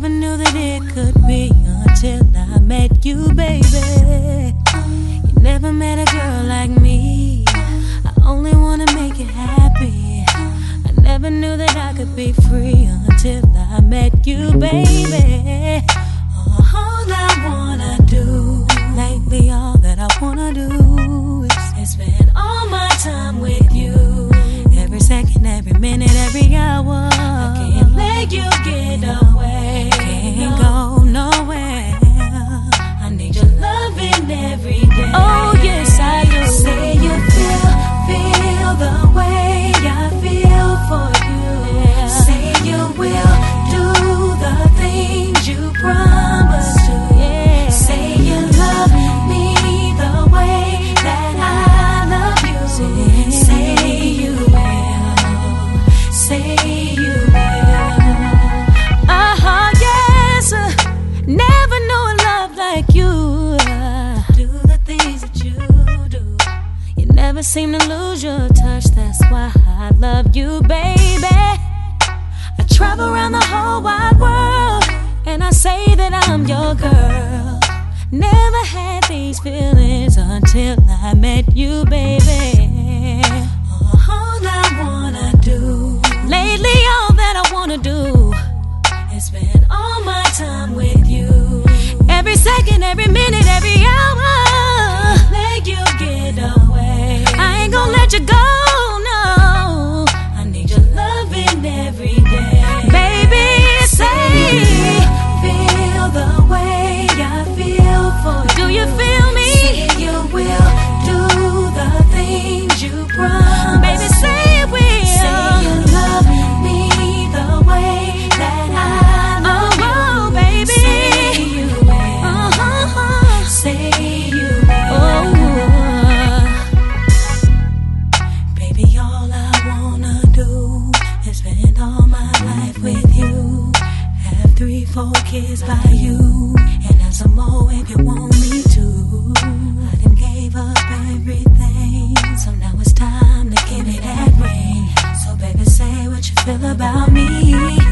never knew that it could be until I met you, baby. You never met a girl like me. I only wanna make you happy. I never knew that I could be free until I met you, baby. All I wanna do lately, all that I wanna do is spend all my time with you. Every second, every minute, every hour. I can't let you get away. Can't go nowhere. I need your loving every day. Oh yes, I do. Say you feel the way I feel for you. Say you will do the things you promised to. Say you love me the way that I love you. Say you will. Say you will. Yes. Never knew a love like you. Do the things that you do. You never seem to lose your touch. That's why I love you, baby. I travel around the whole wide world, and I say that I'm your girl. Never had these feelings until I met you, baby. All I wanna do lately, all that I wanna do is spend all my time with you. Every second, every minute, every hour. Let you get away. I ain't gonna let you go, no. I need your loving every day. Baby, say feel the way I feel for you. Do you feel me? Say you will do the things you promised. Baby, say you will. Say you love me the way that I love you. Baby. Say you will. Say you will. Baby, all I wanna do is spend all my life with you. Have 3, 4 kids by you, and have some more if you want me to. I done gave up everything, so now it's time to give me that ring. So baby, say what you feel about me.